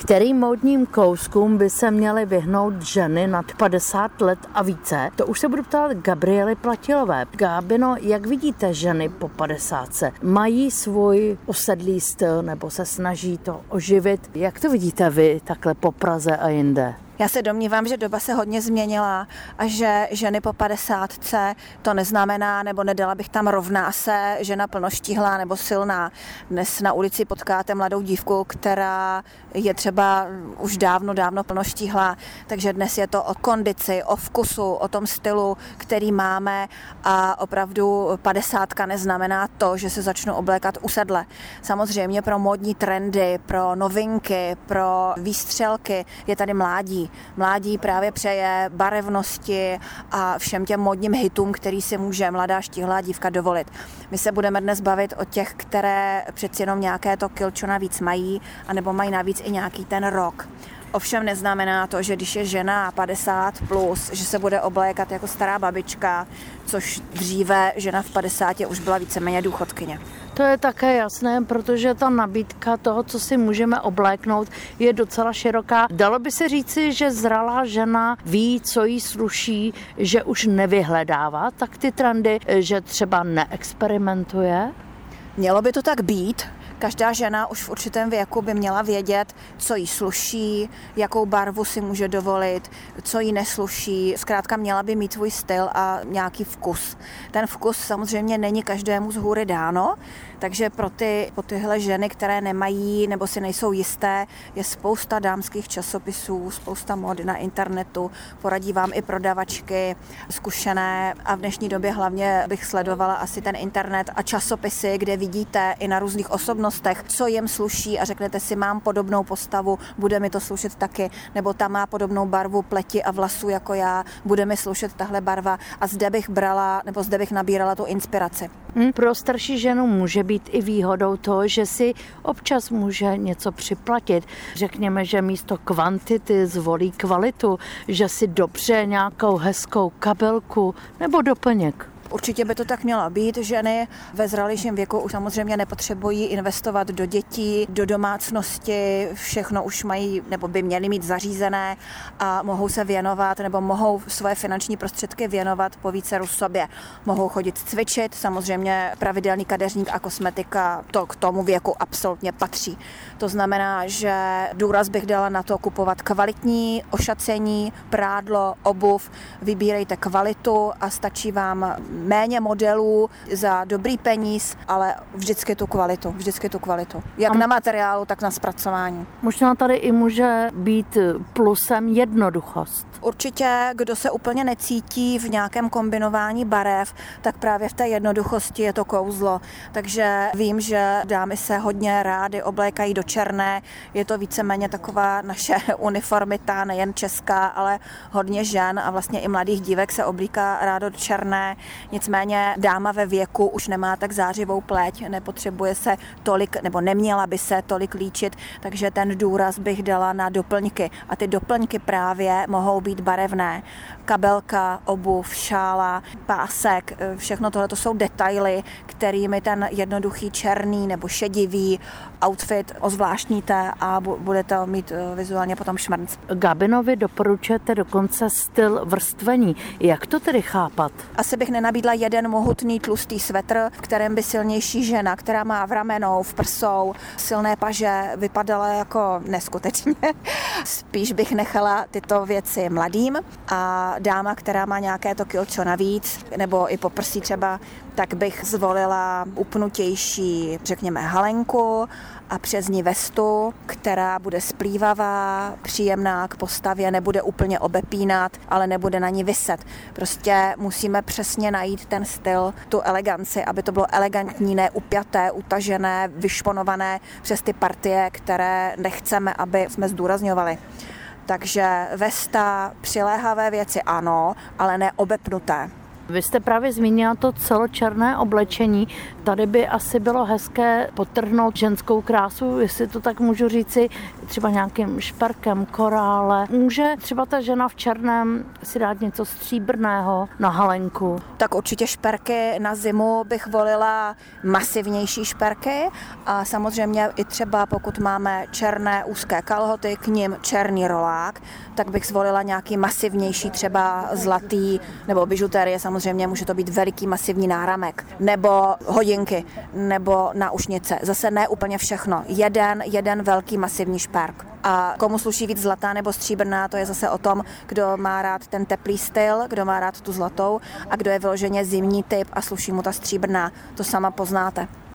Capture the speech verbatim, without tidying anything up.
Kterým módním kouskům by se měly vyhnout ženy nad padesát let a více? To už se budu ptát Gabriely Platilové. Gábino, jak vidíte ženy po padesátce? Mají svůj usedlý styl nebo se snaží to oživit? Jak to vidíte vy takhle po Praze a jinde? Já se domnívám, že doba se hodně změnila a že ženy po padesátce to neznamená, nebo nedala bych tam rovná se žena plnoštíhlá nebo silná. Dnes na ulici potkáte mladou dívku, která je třeba už dávno, dávno plnoštíhlá, takže dnes je to o kondici, o vkusu, o tom stylu, který máme a opravdu padesátka neznamená to, že se začnu oblékat usedle. Samozřejmě pro módní trendy, pro novinky, pro výstřelky je tady mládí. Mládí právě přeje barevnosti a všem těm módním hitům, který si může mladá štíhlá dívka dovolit. My se budeme dnes bavit o těch, které přeci jenom nějaké to kilčo navíc mají, anebo mají navíc i nějaký ten rok. Ovšem neznamená to, že když je žena padesát plus, že se bude oblékat jako stará babička, což dříve žena v padesátě už byla víceméně důchodkyně. To je také jasné, protože ta nabídka toho, co si můžeme obléknout, je docela široká. Dalo by se říci, že zralá žena ví, co jí sluší, že už nevyhledává tak ty trendy, že třeba neexperimentuje? Mělo by to tak být. Každá žena už v určitém věku by měla vědět, co jí sluší, jakou barvu si může dovolit, co jí nesluší. Zkrátka měla by mít svůj styl a nějaký vkus. Ten vkus samozřejmě není každému z hůry dáno, takže pro, ty, pro tyhle ženy, které nemají nebo si nejsou jisté, je spousta dámských časopisů, spousta mod na internetu, poradí vám i prodavačky zkušené a v dnešní době hlavně bych sledovala asi ten internet a časopisy, kde vidíte i na různých osobnostech, co jim sluší a řeknete si, mám podobnou postavu, bude mi to slušet taky, nebo ta má podobnou barvu pleti a vlasů jako já, bude mi slušet tahle barva a zde bych brala, nebo zde bych nabírala tu inspiraci. Hmm, pro starší ženu může být i výhodou to, že si občas může něco připlatit. Řekněme, že místo kvantity zvolí kvalitu, že si dobře nějakou hezkou kabelku nebo doplněk. Určitě by to tak mělo být. Ženy ve zralějším věku už samozřejmě nepotřebují investovat do dětí, do domácnosti, všechno už mají nebo by měly mít zařízené a mohou se věnovat nebo mohou svoje finanční prostředky věnovat po víceru sobě. Mohou chodit cvičit, samozřejmě pravidelný kadeřník a kosmetika to k tomu věku absolutně patří. To znamená, že důraz bych dala na to kupovat kvalitní ošacení, prádlo, obuv, vybírejte kvalitu a stačí vám méně modelů za dobrý peníz, ale vždycky tu kvalitu, vždycky tu kvalitu. Jak na materiálu, tak na zpracování. Možná tady i může být plusem jednoduchost. Určitě, kdo se úplně necítí v nějakém kombinování barev, tak právě v té jednoduchosti je to kouzlo. Takže vím, že dámy se hodně rády oblékají do černé. Je to víceméně taková naše uniformita, nejen česká, ale hodně žen a vlastně i mladých dívek se oblíká rádo do černé. Nicméně dáma ve věku už nemá tak zářivou pleť, nepotřebuje se tolik, nebo neměla by se tolik líčit, takže ten důraz bych dala na doplňky. A ty doplňky právě mohou být barevné. Kabelka, obuv, šála, pásek, všechno tohle to jsou detaily, kterými ten jednoduchý černý nebo šedivý outfit ozvláštníte a budete mít vizuálně potom šmrnc. Gabinovi doporučujete dokonce styl vrstvení. Jak to tedy chápat? Asi bych nenabídla jeden mohutný tlustý svetr, v kterém by silnější žena, která má v ramenou, v prsou, silné paže, vypadala jako neskutečně. Spíš bych nechala tyto věci mladým a dáma, která má nějaké to kilčo navíc, nebo i po prsí třeba, tak bych zvolila upnutější, řekněme, halenku a přes ní vestu, která bude splývavá, příjemná k postavě, nebude úplně obepínat, ale nebude na ní viset. Prostě musíme přesně najít ten styl, tu eleganci, aby to bylo elegantní, ne upjaté, utažené, vyšponované přes ty partie, které nechceme, aby jsme zdůrazňovali. Takže vesta, přiléhavé věci ano, ale ne obepnuté. Vy jste právě zmínila to celočerné oblečení. Tady by asi bylo hezké podtrhnout ženskou krásu, jestli to tak můžu říci, třeba nějakým šperkem, korále. Může třeba ta žena v černém si dát něco stříbrného na halenku? Tak určitě šperky na zimu bych volila masivnější šperky a samozřejmě i třeba pokud máme černé úzké kalhoty, k nim černý rolák, tak bych zvolila nějaký masivnější třeba zlatý nebo bižutérie, samozřejmě může to být veliký masivní náramek, nebo hodinky, nebo náušnice. Zase ne úplně všechno. Jeden, jeden velký masivní šperk. A komu sluší víc zlatá nebo stříbrná, to je zase o tom, kdo má rád ten teplý styl, kdo má rád tu zlatou a kdo je vyloženě zimní typ a sluší mu ta stříbrná. To sama poznáte.